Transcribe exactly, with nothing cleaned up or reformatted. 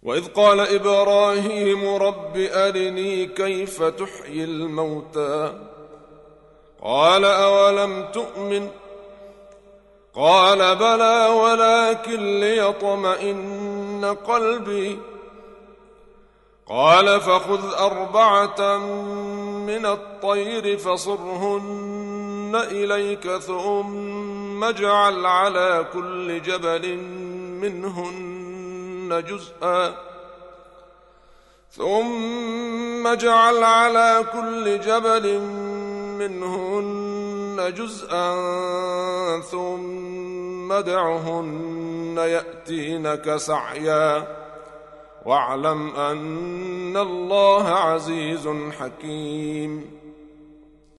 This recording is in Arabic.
وإذ قال إبراهيم رب أرني كيف تحيي الموتى قال أولم تؤمن قال بلى ولكن ليطمئن قلبي قال فخذ أربعة من الطير فصرهن إليك ثم اجعل على كل جبل منهن جزءا ثم اجعل على كل جبل منهن جزءا ثم ادعهن يأتينك سعيا واعلم أن الله عزيز حكيم